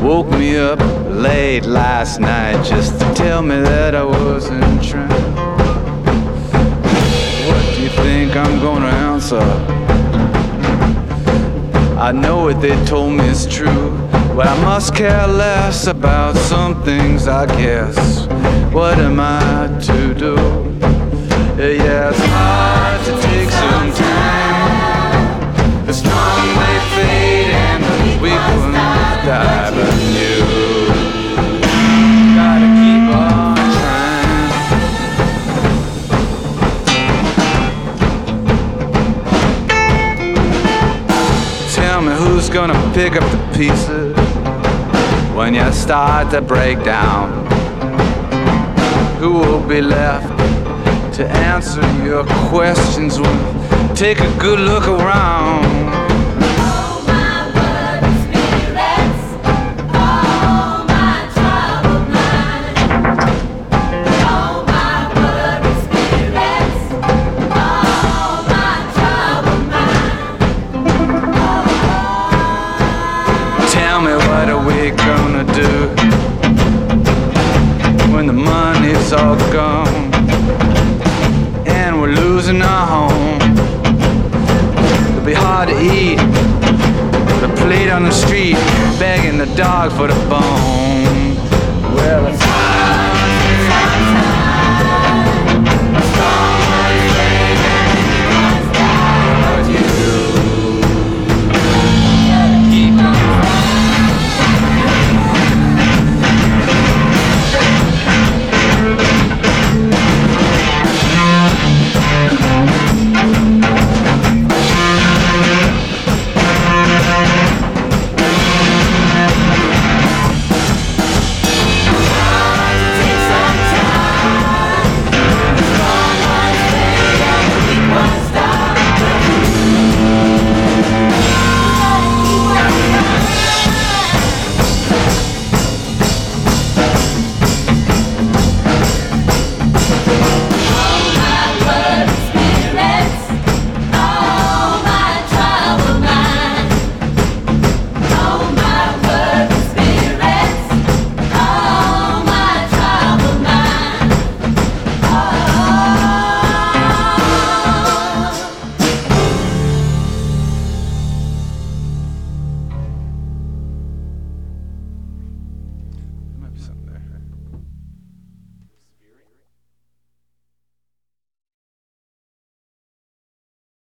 woke me up late last night just to tell me that I wasn't trying. What do you think I'm gonna answer? I know what they told me is true, but I must care less about some things, I guess. What am I to do? Yeah, it's hard to take some time. The strong may fade and the weak ones die, but you gotta keep on trying. Tell me who's gonna pick up the pieces when you start to break down. Who will be left to answer your questions? Well, take a good look around. Oh, my worthy spirits, oh, my troubled mind. Oh, my worthy spirits, oh, my troubled mind. Tell me, what are we gonna do when the money's all gone and we're losing our home? It'll be hard to eat with a plate on the street, begging the dog for the bone. Well, it's hard.